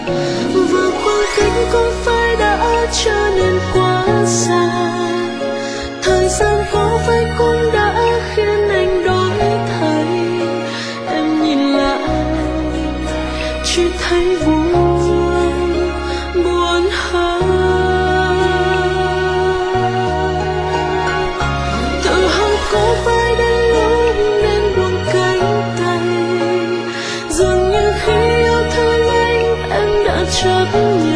Và khoảng cách cũng phải đã trở nên quá xa, thời gian có phải cũng đã khiến anh đổi thay. Em nhìn lại chỉ thấy buồn hơn. Tự hỏi có phải đến lúc nên buông cánh tay, dường như khi yêu thương anh em đã chấp nhận